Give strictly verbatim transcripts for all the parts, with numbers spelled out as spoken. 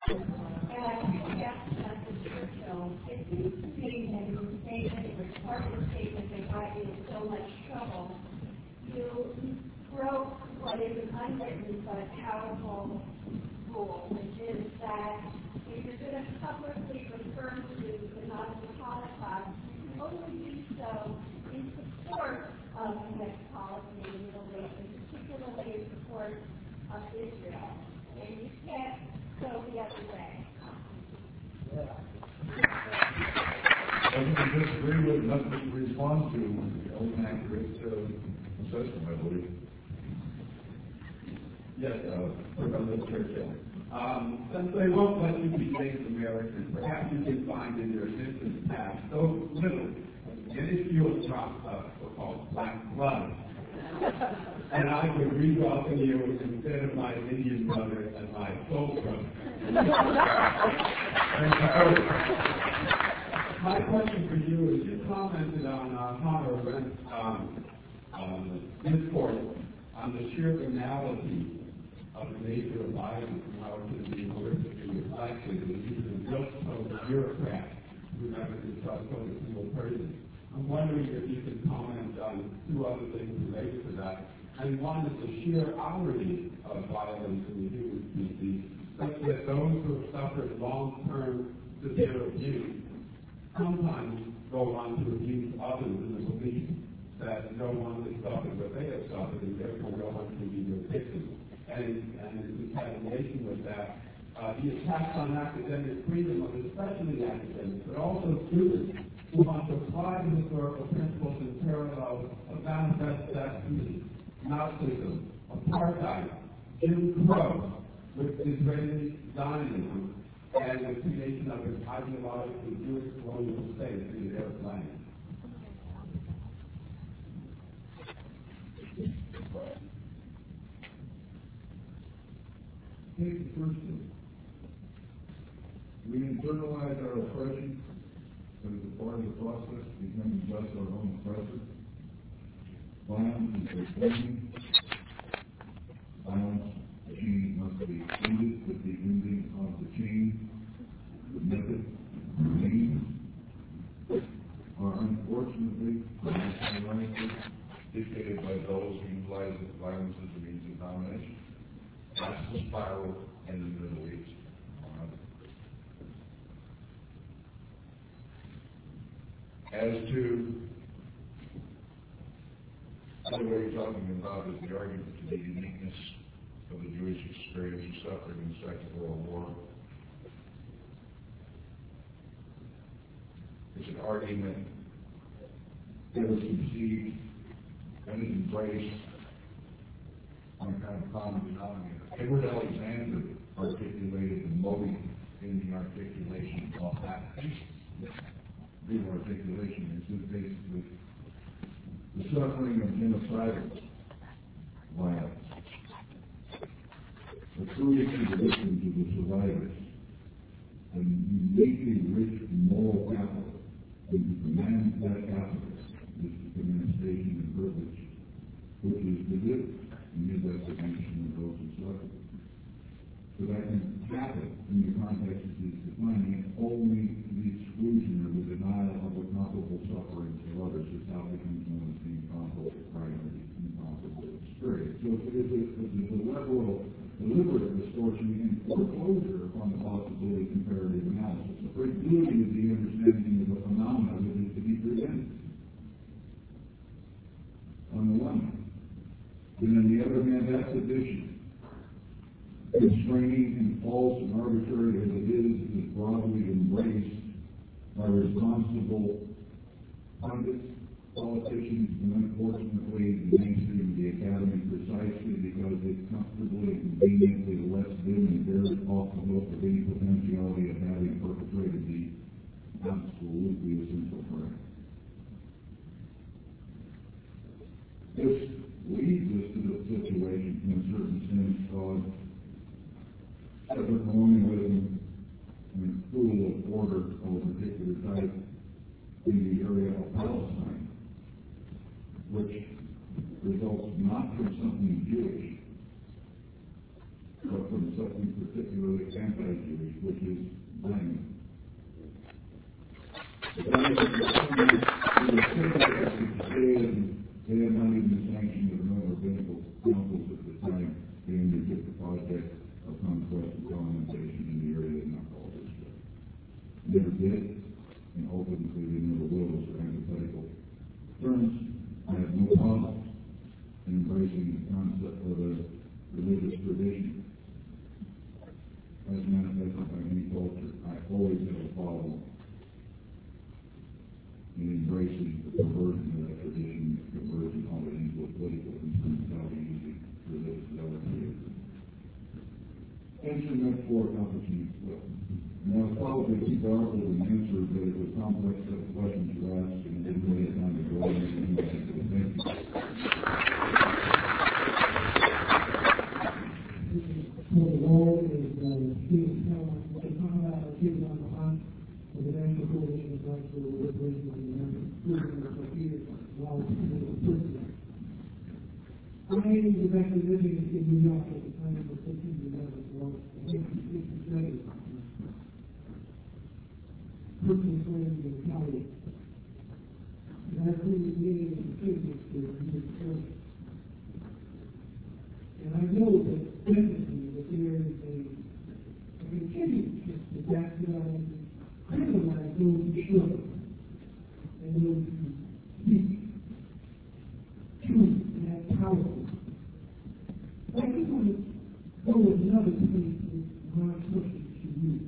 It seems to me that your statement, your part of the statement that got you in so much trouble, you broke what is an unwritten but powerful rule, which is that if you're going to publicly refer to the Anonymous Holocaust, you can only do so in support of U S policy in the Middle East, and particularly in support of Israel. And you can't go the other way. Yeah. I can disagree with nothing to respond to. That was an accurate uh, assessment, I believe. Yes, uh, Professor Churchill. Um, since they won't let you be Native American, perhaps you can find in your distant past so little minuscule drop of so-called black blood. And I would re-welcome you instead of my Indian brother as my soul brother. My question for you is, you commented on uh, Hannah Arendt's um, um, discourse on the sheer banality of the nature of violence and how it can be horrifically reflected in even just bureaucrats who never discuss what a single person. I'm wondering if you can comment on two other things related to that. And one is the sheer hourly of violence in the human species, such that those who have suffered long-term severe abuse sometimes go on to abuse others in the belief that no one has suffered what they have suffered, and therefore no one can be their victim. And, and in concatenation with that, uh, the attacks on academic freedom of especially academics, but also students who want to apply the historical principles and parallels of manifest destiny, Nazism, apartheid, Jim Crow, with Israeli Zionism, and the creation of an ideologically Jewish colonial state in the Arab land. Take the first thing. We internalize our oppression, but as a part of the process, becoming just our own oppressor. Violence is reforming. Violence chain must be ended with the ending of the chain. The method remains. Are unfortunately nationalized, dictated by those who utilize violence as a means of domination. That's the spiral in the Middle East. As to the way you're talking about is the argument to the uniqueness of the Jewish experience of suffering in the Second World War. It's an argument that was conceived and is embraced on a kind of common denominator. Edward Alexander articulated the motive in the articulation of that the articulation is basically the suffering of genocidal violence, the cruelty to the victims of the survivors, and uniquely rich moral capital, and to command that capital is the manifestation and privilege, which is the gift in his estimation of those who suffer. So that can happen in the context of his defining it only to the exclusion or the denial of the comparable sufferings of others, is how it becomes known as the incomparable primary incomparable experience. So it is a, it is a level of deliberate distortion and foreclosure upon the possibility of comparative analysis. The fragility of the understanding of the phenomena that is to be presented on the one hand. And on the other hand, that's addition. Constraining and false and arbitrary as it is, is broadly embraced by responsible pundits, politicians, and unfortunately the mainstream of the academy, precisely because it comfortably and conveniently lets them and bears off the hook of any potentiality of having perpetrated the absolutely essential crime. This leads us to the situation in a certain sense called separate colonialism and rule of order of a particular type in the area of Palestine, which results not from something Jewish, but from something particularly anti-Jewish, which is blame. The guys that were they had not even sanctioned the number of medical councils at the time they undertook the project of conquest and colonization in the area that not called this way. Never did, and ultimately they never will, as for antithetical terms. I have no problem in embracing the concept of a religious tradition as manifested by any culture. I always have a problem in embracing the perversion of that tradition, converting all it into a political instrumentality using religious zealotry. Answer that for opportunities well. Now, it's probably too powerful an answer, but it was complex set of questions you asked, and didn't really have time to go over anything. Thank you. So the role is uh, Stephen Kellogg, what they talk about is giving on the hunt of the National Coalition of Rights for the Liberation of the American Freedom for years while people were prisoners. I was actually living in New York at the time of the fifteen eleven, well, nineteen sixty-seven. Personally claimed in Cali. And I really made a statement to the church. And I know that definitely that there is a, a continuation to that uh, criminalize those who should and those who speak truth and have power. I just want to go with another place with my question to you.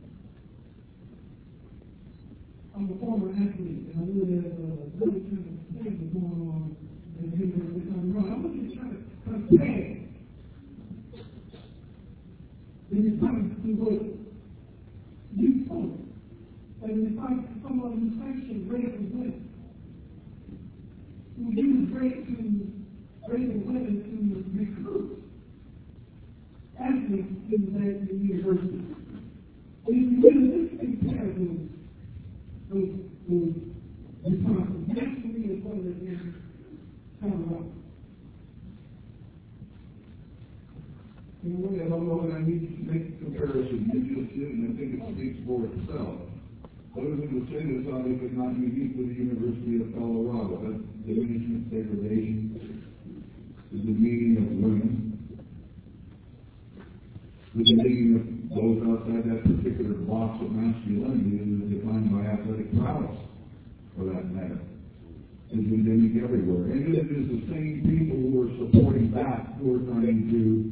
I'm a former athlete, and I know there's a really kind of thing going on in the University of Colorado. I want you to try to compare the response to what you spoke, and in response to someone who sanctioned rape and women, who used rape to rape and women to recruit athletes in that university. And if you really compare those those, those responses, nationally as well as in Colorado. In a way, I don't know that I need to make a comparison. You just did, and I think it speaks for itself. Other than to say this, obviously not unique to the University of Colorado. That diminishment, degradation, the demeaning of women, the demeaning of those outside that particular box of masculinity is defined by athletic prowess, for that matter, is endemic everywhere. And it is the same people who are supporting that who are trying to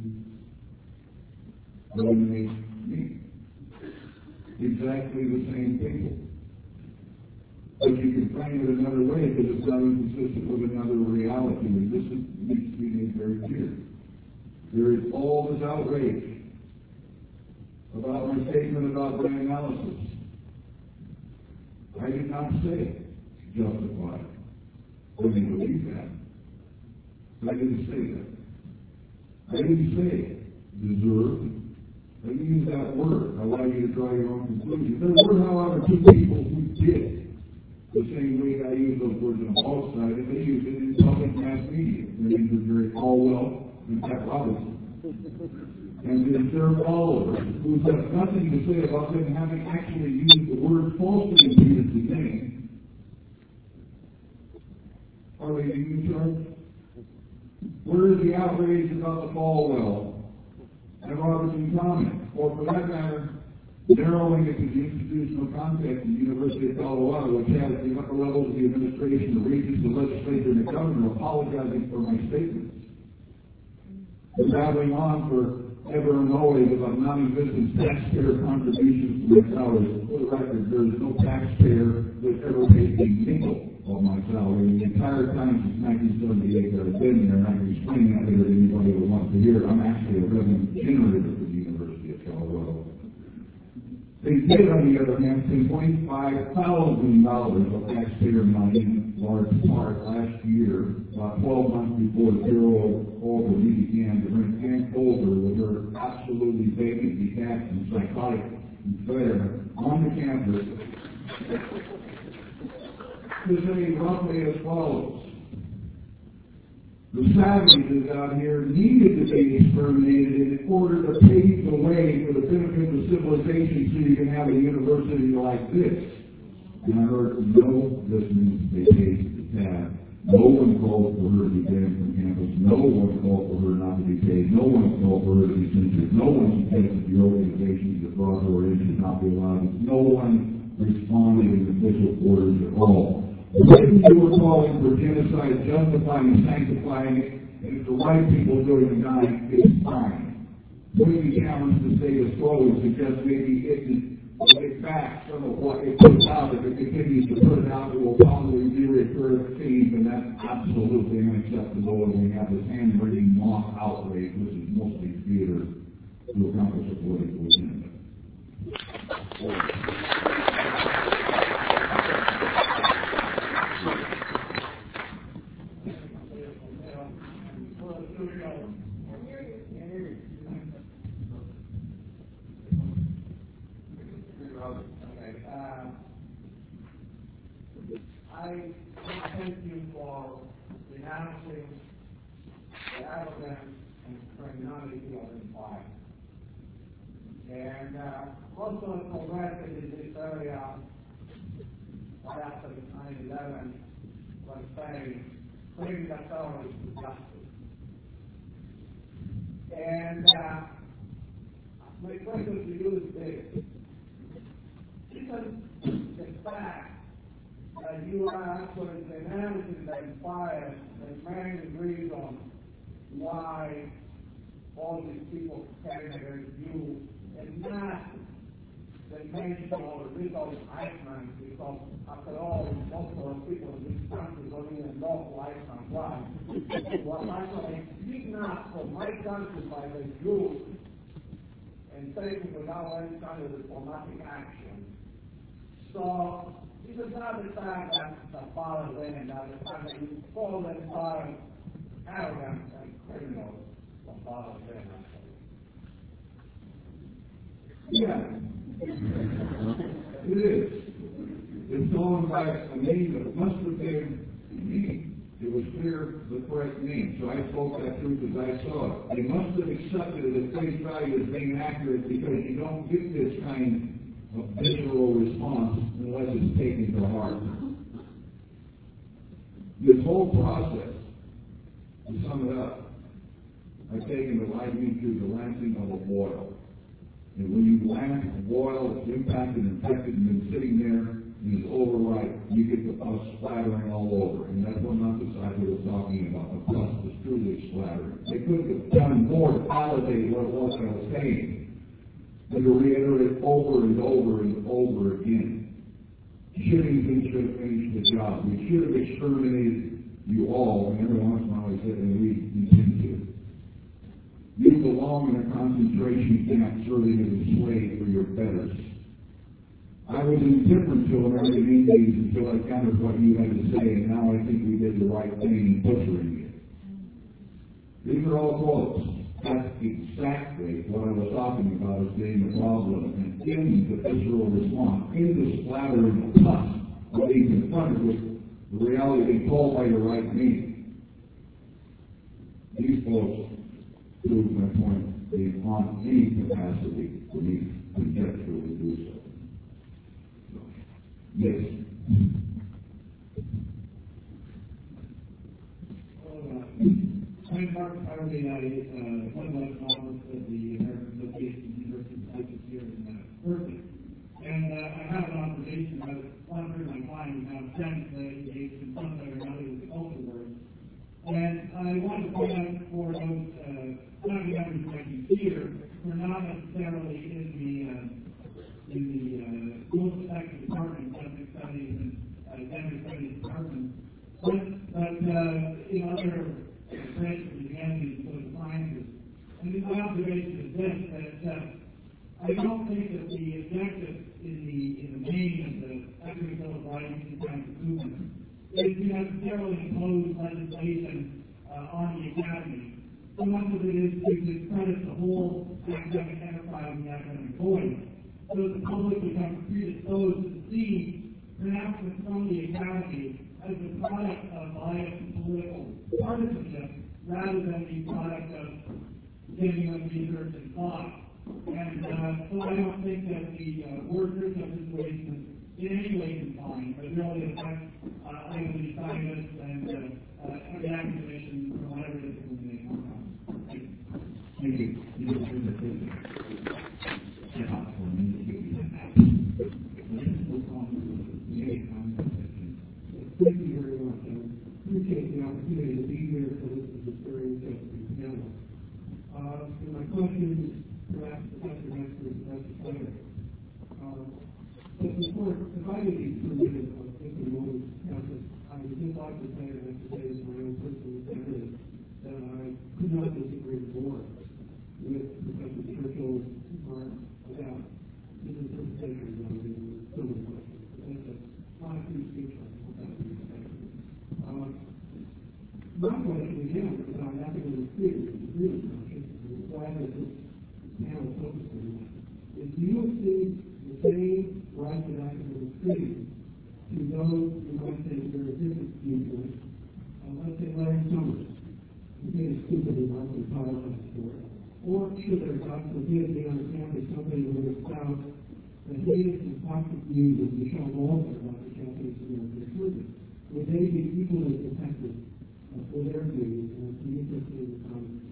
eliminate me. Exactly the same people. But you can frame it another way because it's not inconsistent with another reality, and this is, needs to be made very clear. There is all this outrage about my statement about brain analysis. I did not say justified. I didn't believe that. I didn't say that. I didn't say deserved. I didn't use that word. I allow you to draw your own conclusions. There were, however, two people who did the same way I use those words on both sides, and they used it in public mass media. Their names are Jerry Falwell and Pat Robertson. And then their followers, who have nothing to say about them having actually used the word falsely in Peter's name, are they being charged? Where is the outrage about the Falwell and Robertson comment? Or for that matter, narrowing it to the institutional context in the University of Colorado, which has the upper levels of the administration, the regents, the legislature, and the governor apologizing for my statements. They're battling on for ever and always about non-existent taxpayer contributions to my salary. For the record, there is no taxpayer that ever paid a nickel of my salary. The entire time since nineteen seventy-eight that I've been there, and I can explain that later to anybody who wants to hear it, I'm actually a revenue generator for the University of Colorado. They did, on the other hand, pay twenty-five thousand dollars of taxpayer money in large part last year, about twelve months before the Bureau of Albury began to bring Ann Colder with her absolutely vacant, detached, and psychotic flare on the campus to say roughly as follows. The savages out here needed to be exterminated in order to pave the way for the benefit of civilization so you can have a university like this. And I heard no listeners, they paid the tab. No one called for her to be banned from campus. No one called for her not to be paid. No one called for her to be censored. No one suggested the organizations that brought her in should not be allowed. No one responded in official quarters at all. When you were calling for genocide, justifying and sanctifying it, and if the white people doing the dying, it's fine. When you challenge the status quo and suggest maybe it can get back some of what it puts out, if it continues to put it out, it will probably be recurrent themes, and that's absolutely unacceptable. And we have this hand-wringing mock outrage, which is mostly theater, to accomplish a political agenda. I thank you for denouncing the arrogance and criminality of empire. And uh, also progressive in this area, right after nine eleven, was saying, bring the terrorists to justice. And uh, my question to you is this. Given the fact that you are actually denouncing the empire, the man agrees on why all these people came against you, and not the nation or the little Iceland, because after all, most of the people in this country don't even know who Iceland was. Was actually kidnapped from my country by the Jews and taken without any kind of diplomatic action. So, this is not the time that the father went, not the time that you call them father arrogant and criminal, the father went. Yeah, it is. It's going by a name that must have been me. It was clear the correct name, so I spoke that truth as I saw it. They must have accepted it at face value as being accurate, because you don't get this kind of visceral response unless it's taken to heart. This whole process, to sum it up, I've taken the lightning through the lancing of a boil. And when you lance a boil that's impacted and infected and been sitting there and is overripe, you get the pus splattering all over. And that's what not the side we were talking about. The pus was truly splattering. They couldn't have done more to validate what it was I was saying. And to reiterate over and over and over again. Shootings should have finished the job. We should have exterminated you all, and every once in a while we said, and we intend to. You belong in a concentration camp serving as a slave for your betters. I was indifferent to American Indians until I countered what you had to say, and now I think we did the right thing in butchering it. These are all quotes. That's exactly what I was talking about as being the problem. And in the visceral response, in the splattering of pus, of being confronted with the reality of being called by your right name, these folks prove my point, being on any capacity for me conjecturally to do so. so. Yes. I'm Mark Harvey. I uh, one of my colleagues of the American Association of University Scientists here in uh, Berkeley. And uh, I have an observation about one of my clients now friends that engaged in some way or another with the culture work. And I want to point out for those uh, family members who might be here, who are not necessarily in the uh, in the uh, most effective department, ethnic studies and uh, gender studies departments, but, but uh, in other branches of humanities and social sciences. And this observation is this, that uh, I don't think that the objective in the in the main of the equity bill of rights and kind of movement is to necessarily impose legislation uh, on the academy. So much of it is to discredit the whole academic enterprise and the academic voice, so that the public becomes predisposed to see pronouncements from the academy as a product of bias and political partisanship rather than the product of genuine research and thought. And uh, so I don't think that the uh, workers of this situation in any way confined, but really affects uh, either scientists and uh, uh, the academicians or whatever it is that they come from. Thank you. Thank you. You know, there's a thing. Yeah, for me, Thank you very much. I appreciate the opportunity to be here for this very interesting panel. Uh, so my question is perhaps Professor Metzger and Professor Slater. Uh, but before, if I could be permitted of just a moment, I would just like to say, and I have to say this my own personal opinion, that I could not disagree more with Professor Churchill's remarks about his interpretation of the civil question. That's a lot of free speech right now. Uh, my question again, because I'm happy to agree with conscious, and glad that this panel focused on that, is do you see the same right to academic freedom to those who might say there are different viewpoints, uh, let's say Larry Summers, who made a stupid remark in apologize for it, or should there, God forbid, be on the campus somebody who would espouse the heinous and toxic views of Michelle Walter about the Catholic American Church? Would they be equally protected uh, for their views and be interested in the comments?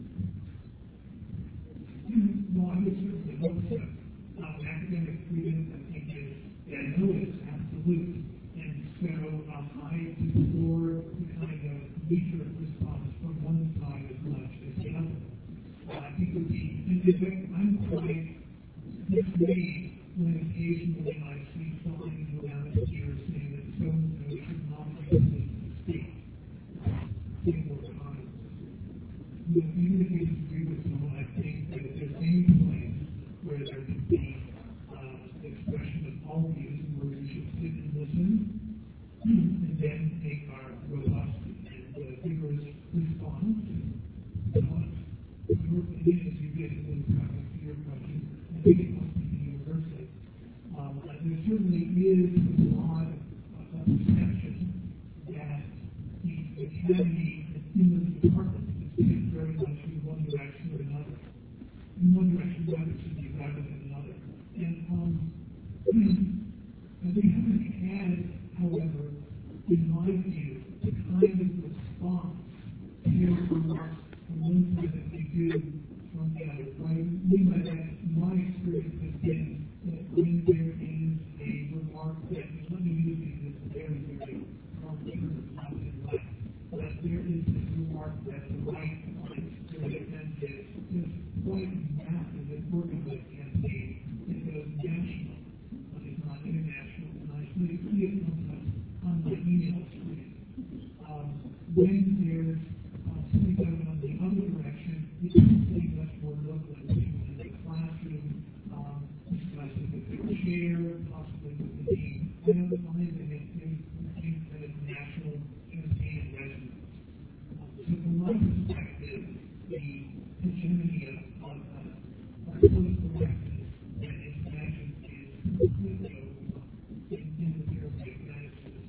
No, I would certainly hope so. Um, academic freedom, I think, is, yeah, I know it's absolute. And so um, I deplore the kind of knee-jerk response from one side as much as the other. Uh, I think it would be, and in fact, I'm quite dismayed when occasionally I see signs around here saying that so-and-so should not be able to speak. Say more comments. You know, even if you disagree with someone, I think that if there's any place where there could be uh, expression of all views and where we should sit and listen and then make our robust and uh, vigorous response, because your opinion, as you did in the preface to your question, I think it must be universal. Um, there certainly is a lot of uh, perception that the academy in the department is taken very much in one direction or another. In one direction, rather should be rather than another. And um, we haven't had, however, in my view, the kind of response to remarks from one side that we do from the other. What I mean by that, my experience has been that when there is a remark that, let me use these as very, very strong terms, not in life, but there is this remark that the right finds to defend it is quite massive and organized campaign. It goes national, but it's not international, and I see it sometimes on my email screen. Um, when there's uh, something going on the other direction, it's something much more local, in the classroom, um, discussing with the chair, possibly with the dean. I don't find that it is any kind of national campaign and resonance. Um, so from my perspective, the hegemony of, of uh, political correctness that is imagined is completely overlooked in, in the pyramid of management.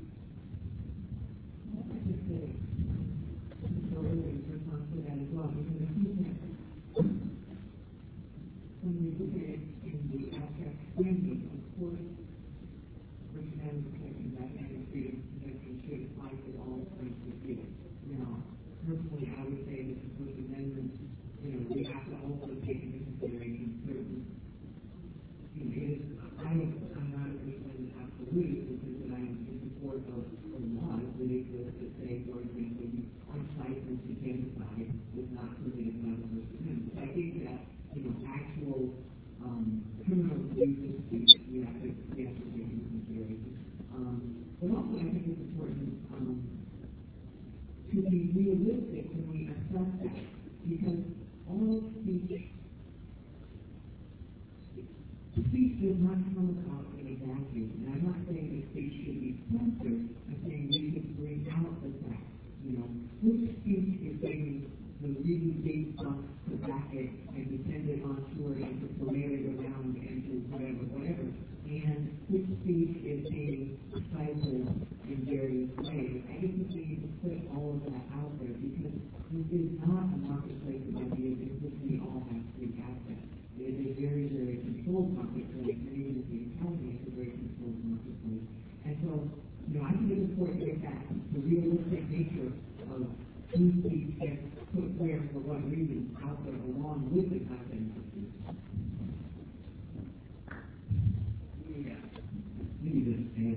When we look at it in the abstract framing, of course, Christian and protection, that kind of freedom protection should apply to all kinds of freedom. Now, personally, I would say that the First Amendment, you know, we have to also take into consideration certain, you know, it is, I don't, I'm not a Christian absolute, because that I am in support of the laws that exist that say, for example, incitement to genocide is not permitted by the First Amendment. I think that, you know, actual um, criminal abuse of speech, we have to, we have to take into consideration. Um, but also, I think it's important um, to be realistic when we assess that, because all speech, speech does not come about in a vacuum. And I'm not saying that speech should be censored. I'm saying we should bring out the fact, you know, which speech is getting the really big bucks to back it and to send it on tour and to parade it around and to whatever, whatever. And which speech is being stifled in various ways. put all of that out there because this is not a marketplace of ideas in which we all have free access. It is a very, very controlled marketplace, and even if the economy is a very controlled marketplace. And so, you know, I think it's important to get back to the realistic nature of who speech gets put where for what reason out there along with the content of speech. Yeah. Maybe this is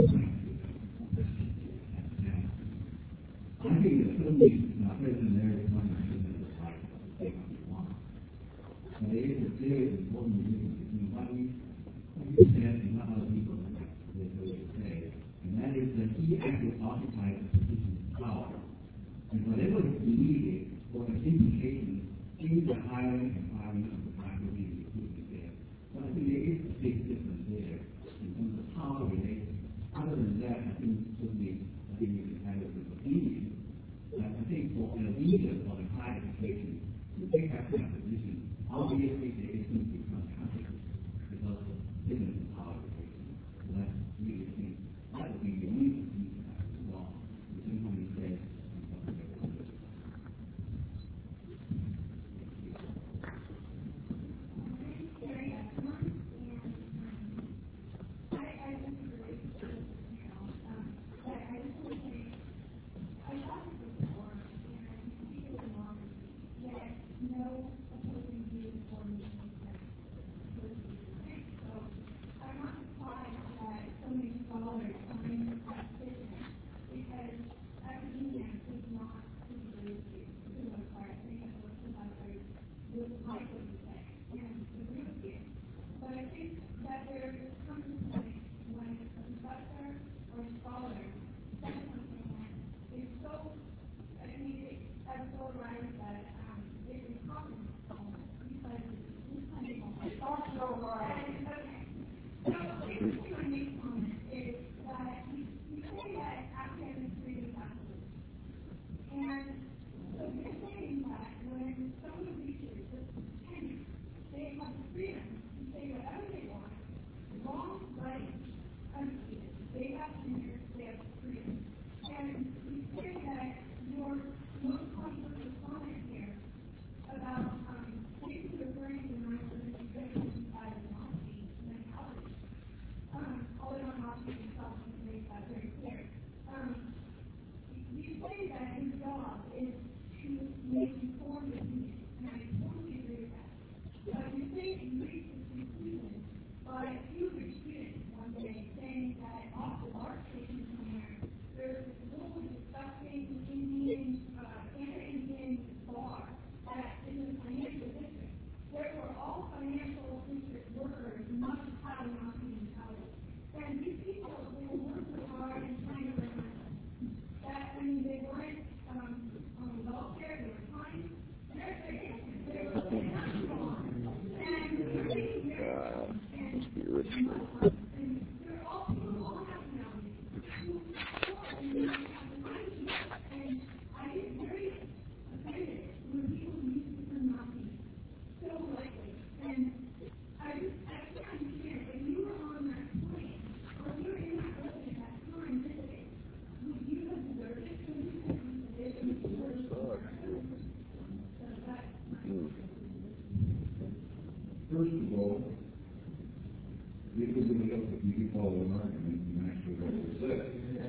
I think that some of these uh, President Eric Clinton should have decided to take what he wants. But there is a very important difference between what he, what he said and what other people really say. And that is that he actually occupies a position of power. And whatever is needed for an implication in the hiring and firing of the faculty who is there. But I think there is a big difference there in terms of power relations. Other than that, I think certainly I think you can have it with opinion. I think for a leader of a high education to take up that position, obviously there is going to become conflict because of difference in power relations. So that's really I think that would be the only thing that is wrong. Between what he says and what he does. First of all, it was a little bit, you could follow an argument and actually what was said.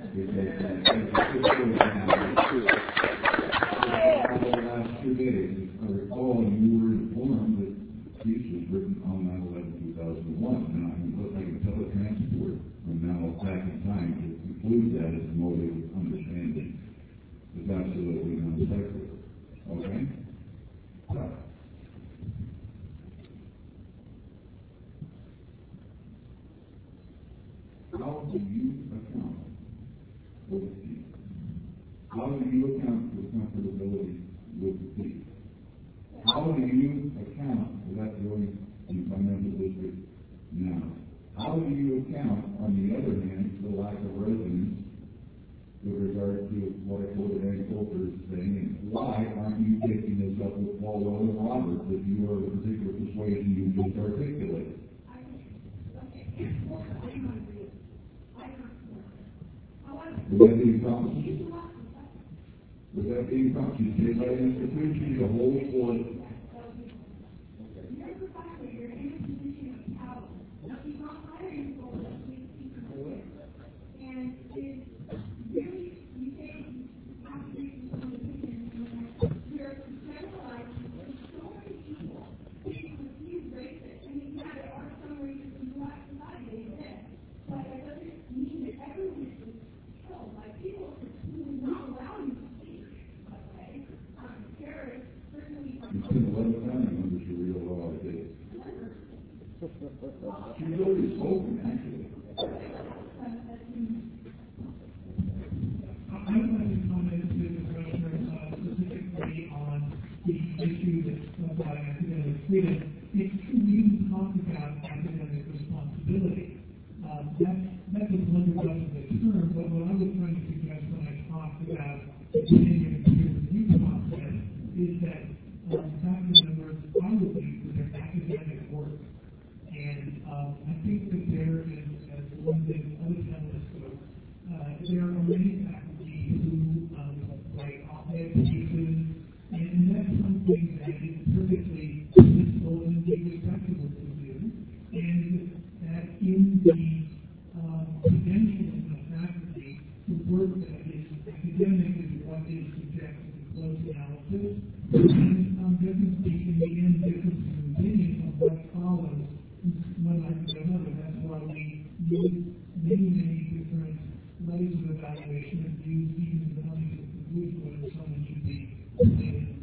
Because the last two days, I recall you were informed that the piece was written on nine eleven two thousand one, and I can look like a teletransport from now back in time to conclude that as a motive of understanding. It's absolutely non-sequitur. Okay? But, how do you account for the peace? How do you account for comfortability with the peace? How do you account for that growing in financial district now? How do you account, on the other hand, for the lack of resonance with regard to what I quoted Ann Coulter is saying, and why aren't you taking this up with Falwell and Roberts if you are of a particular persuasion you just articulated? Would that be a problem? Without being compensated by an institution, the whole court. You're the father, you're in a position of power. You're not hiring for what we see here. And it's really, you say, you have to make some opinion. You're generalizing with so many people. People with these races. I mean, yeah, there are some races in the black society, they exist. But it doesn't mean that everyone is killed. Like, people who are not allowed to speak. Okay? Um, terrorists certainly are. It's been a lot of time under Sharia law, I think. She's already spoken, actually. I would like to comment to the Commissioner uh, specifically on the issue that's about academic freedom. It's true we didn't talk about academic responsibility. Um, that's, that's a blunderbuss of the term, but what I was trying to suggest when I talked about the continuing peer review process is that um, faculty members probably do their academic work. And um, I think that there is, as one of the other panelists spoke, uh, there are many faculty who um, write op-ed pieces, and, and that's something that is perfectly permissible and indeed respectable to do. And that in the um, credentials of the faculty, the work that is academic is what is subjected to close analysis, and um, doesn't speak in the end difference in opinion of what follows one after another. That's why we use many, many different ways of evaluation and views, even in coming to the conclusion whether someone should be promoted.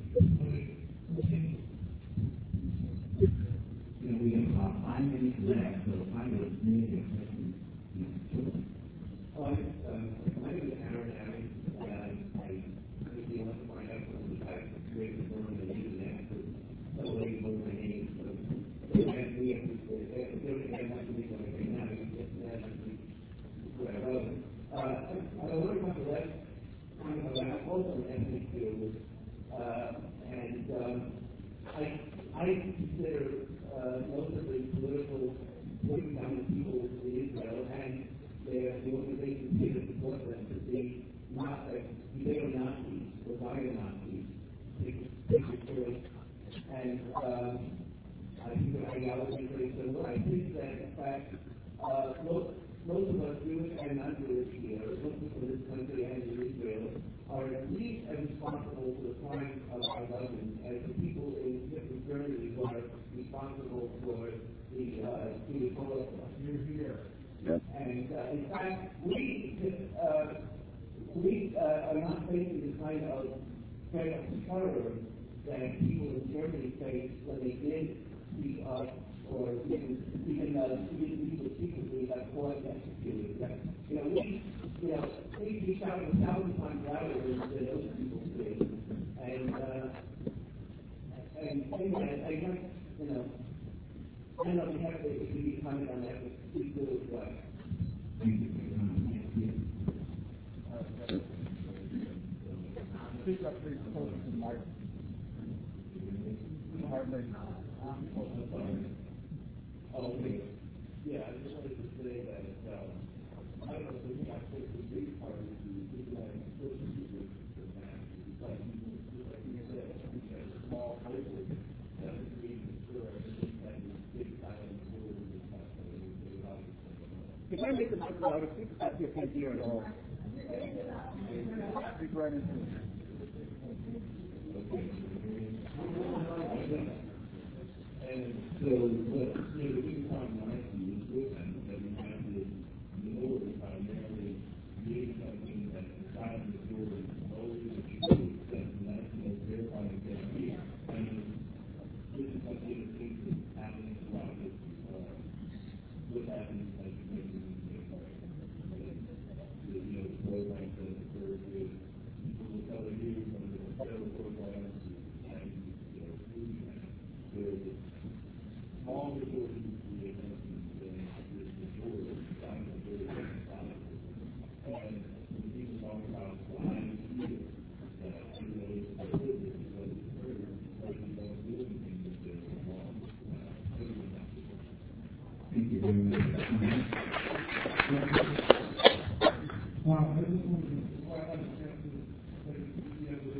You know, we have about five minutes left, so if I would make a question, you know, Oh, I, um, my name is Aaron Aaron, and I, I was the one to find out from the fact that created the word on the internet, so the way was my name, so, and we have to, if there was a not to be what I say now, you get that, I think, what I wrote. Uh, I learned about the last time about also an ethnic field, uh, and, um, I, I consider, uh, most of the political, working down people in Israel, and They, the organizations here that support them to be not like neo-Nazis or bio-Nazis, and um, I think the ideology is very similar. I think that in fact, uh, most, most of us, Jewish and non-Jewish here, most of this country and in Israel, are at least as responsible for the crimes of our government as the people in different Germany who are responsible for the uh, the Holocaust. You're here. Yep. And uh, in fact, we uh, we uh, are not facing the kind of threat of terror that people in Germany faced when they did speak up or even even uh, people secretly have caused executed. You know, we you know we we shot a thousand times louder than those people did, and uh, and anyway, I guess you know. I don't know if you have to, if you need to comment on that, but please do as well. thank you for your comment. Speak up, please, close to the mic. Hardly. Oh, okay. Yeah, I just wanted to say that, um, I don't know if we got to the big part of the diplomatic association with the man, but like you said, we have a small household that is being destroyed. You can't make the mic louder. Speak up, you can't hear at all. Speak right into it. And so, what you know, we talk nicely is good, and that we have this minority primarily being something that society is doing, mostly the people that national verifying their fear. And this is something that seems to happen a lot of this, uh, what happens like you mentioned in the the, you know, the programs that occur with people who tell you from the federal programs and, you know, food and there's a small majority of the Americans and the majority of the time that they're and when people talk about blind fear that, you know, it's a privilege because it's murder, but you don't do anything with it wrong. Thank you very much. Wow, I just wanted to, I had a chance to, like, you know,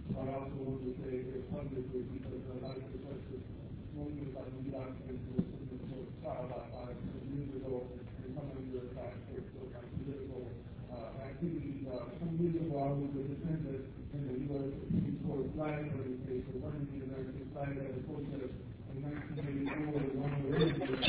I also want to say it publicly because I like to touch this moment like we got into a sort of child I years ago and some of your attacks for like political uh, activities. Uh, some years ago I was a defendant in the U S Supreme Court flag raising case for running the American flag at a protest in nineteen eighty-four. One of the reasons was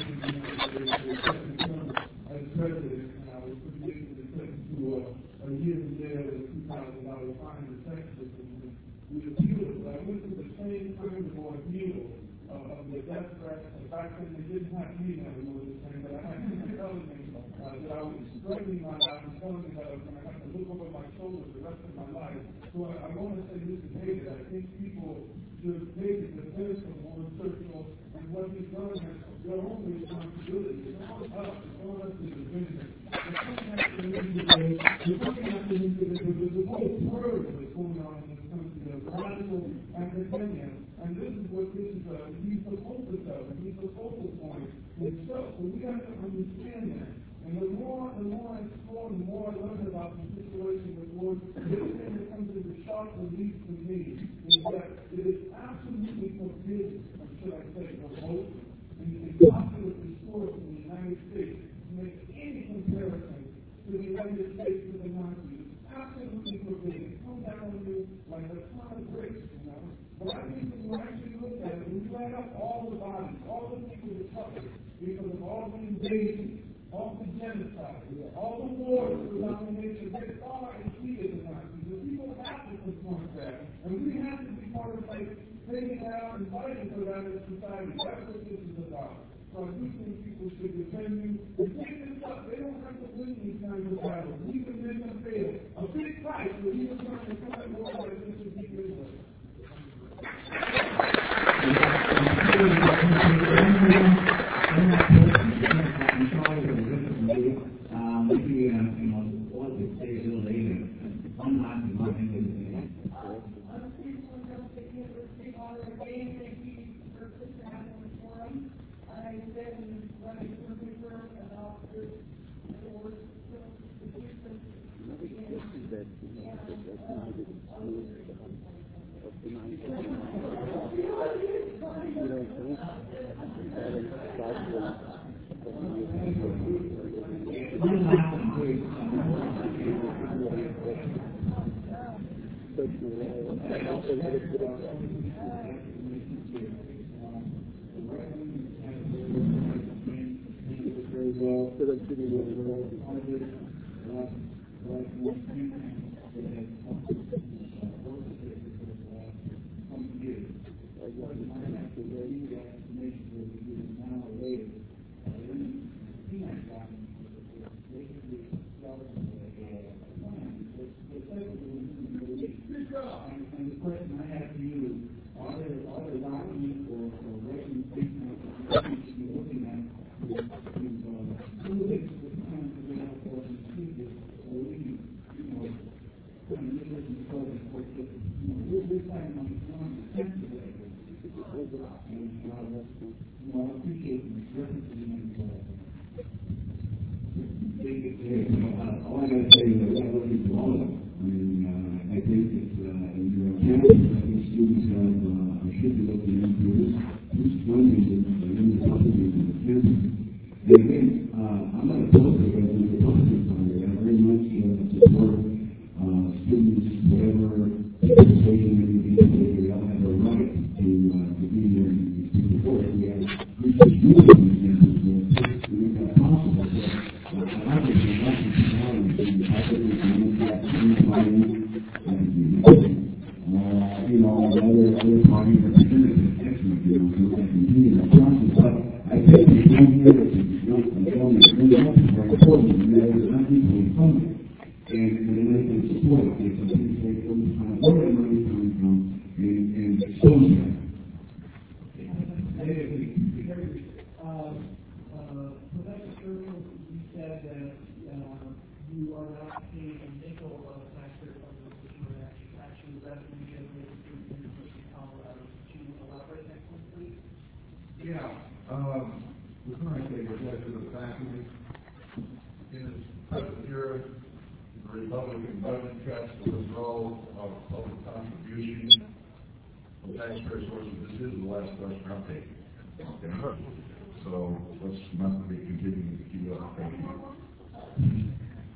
as president, and I was convicted and sentenced to a, a year in jail and a two thousand dollar fine in Texas. And we appealed, but I went through the same kind of ordeal uh, of the death threats. The fact that they didn't have me now, you know, the same, but I had to tell them uh, that I was threatening my life and telling me that I was going to have to look over my shoulder the rest of my life. So I, I want to say this to David. I think people should maybe defend from Warren Churchill and what he's done as their own responsibility. It's not us, it's not us to defend him. It's looking at the individual, it's looking at the individual. There's a whole purge that's going on in this country, the radical academia. And this is what this is, uh, he's the focus of, and he's the focal point himself. So we have to understand that. And the more, the more I explore, the more I learn about the situation with Lord, this thing that comes as a sharp relief to me is that it is absolutely forbidden, or should I say, remote, in the popular discourse in the United States to make any comparison to the United States with the Nazis. It's absolutely forbidden. It comes down on you like a ton of bricks, you know. But I think when you actually look at it, when you add up all the bodies, all the people that suffered because of all the invasions, all the genocide, all the wars throughout the nation, they far exceeded the Nazis. And people have to confront that. And we have to be part of like taking out and fighting for that in society. That's what this is about. So I do think people should defend you. And take this up. They don't have to win these kinds of battles. We can make them fail. A big fight, but even trying to fight a war like this is big business. Um, maybe, uh, you know, what we say a little later, one last reminder is Other people in the University of Oregon, thank you for having the forum. I've been running a group about this for the use of and the question I have for you, are there, are there documents or, or written statements that you're looking at to prove it with the kind of for and speak it, so we can, you know, kind of look at the program for it, you know, we're, we're fighting on the one sensitive way. And, uh, you know, I appreciate the referencing and, uh, Uh, all I gotta say is I love you to all of them. I mean, uh, I think it's, uh, your campus, I think students have, uh, should be looking into this, who's funding it, uh, in the company, in the campus. And again, uh, I'm not opposed to it, but I'm opposed to it. I very much, uh, support, uh, students, whatever participation they can be, they all have a right to, uh, to be here and to support. We have research students on the campus, to make that possible. So, I think it's a lot of technology, and I think we can make that unifying and, uh, you know, other, other parties are excellent, you know, so they continue the process. But I think the one here that is not controlling is really very important, and that is not equally funded. And, and then they can support it. They can say, from where the money is coming from, and, and expose that. Um, uh, Professor Churchill, you said that uh, you are not paying a nickel of taxpayer funding for your actual revenue generated through the University of Colorado. Could you elaborate that, please? Yeah, um, the current state of the faculty in its present era, The Republican budget cuts the withdrawal of public contributions from taxpayer sources. This is the last question I'm taking. Okay? So let's not be continuing to keep up. Thank you.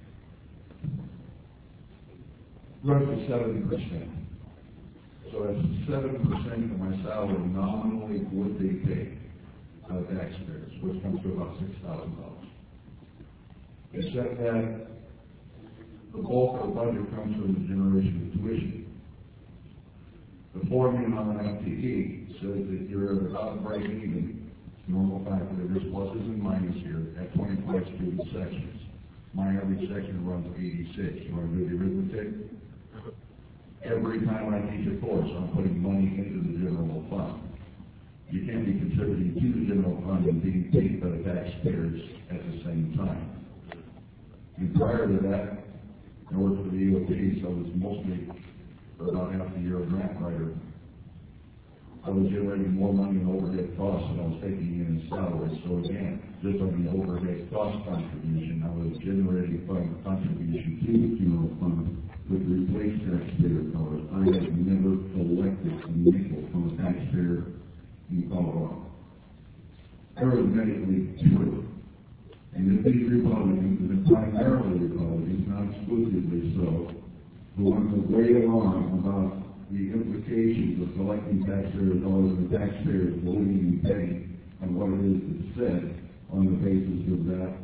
Roughly seven percent. So that's seven percent of my salary nominally would they pay uh, taxpayers, which comes to about six thousand dollars. Except that the bulk of the budget comes from the generation of tuition. The formula on an F T E says that you're at about break even, normal faculty, there's pluses and minuses here, at twenty-five student sections. My average section runs eighty-six. You want to do the arithmetic? Every time I teach a course, I'm putting money into the general fund. You can't be contributing to the general fund and being paid by the taxpayers at the same time. And prior to that, I worked for the E O P, so I was mostly, for about half the year, a grant writer. I was generating more money in overhead costs than I was taking in in salaries. So again, just on the overhead cost contribution, I was generating fund contribution to the general fund with replace taxpayer dollars. I have never collected a nickel from a taxpayer in Colorado. Arithmetically true. And if these Republicans, and primarily Republicans, not exclusively so, who want to weigh along about the implications of collecting taxpayer dollars and taxpayers voting and paying on what it is that's said on the basis of that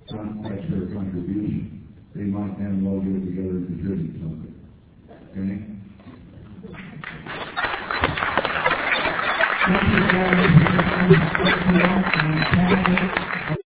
taxpayer contribution, they might then well get together and contribute something. Okay?